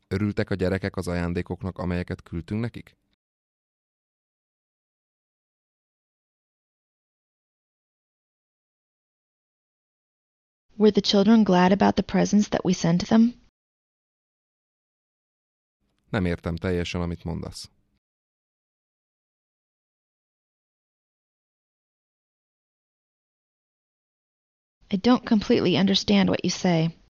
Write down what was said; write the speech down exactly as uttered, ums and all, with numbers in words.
Örültek a gyerekek az ajándékoknak, amelyeket küldtünk nekik? Were the children glad about the presents that we sent them? Nem értem teljesen, amit mondasz. I don't completely understand what you say.